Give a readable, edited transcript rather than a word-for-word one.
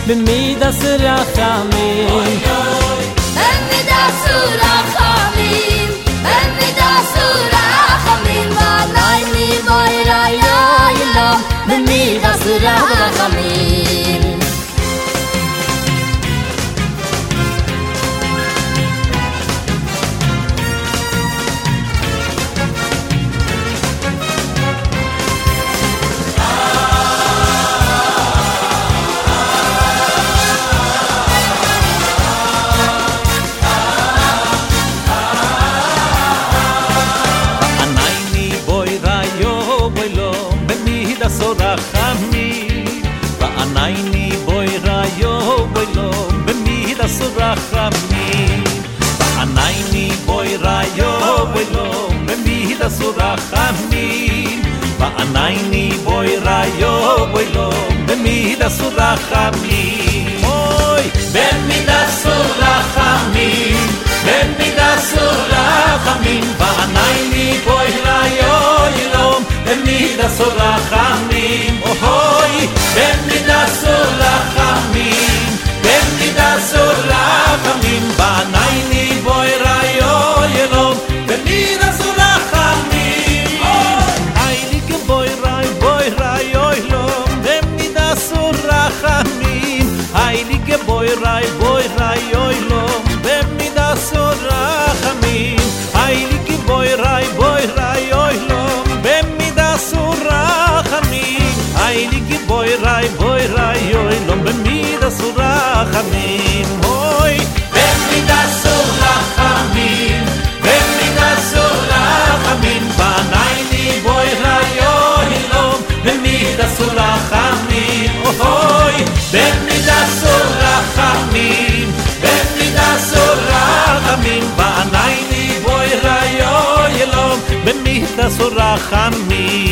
במידס רחמים במידס רחמים במידס רחמים ועליי בויראי אלוהים במידס רחמים וענייני בויראיו בוילום במידס רחמים וענייני בויראיו בוילום במידס רחמים וענייני בויראיו בוילום במידס רחמים אוי במידס רחמים במידס רחמים וענייני בויראיו בוילום במידס רחמים אוי במידס רחמים במידס רחמים וענייני בויראיו אלוהים במידס רחמים הייליק בויראיו אלוהים במידס רחמים הייליק בויראיו אלוהים במידס רחמים הייליק בויראיו אלוהים במידס רחמים הייליק בויראי אוילום במידס רחמים אוי במידס רחמים במידס רחמים וענייני בויראי אוילום במידס רחמים אוי במידס רחמים במידס רחמים וענייני בויראי אוילום במידס רחמים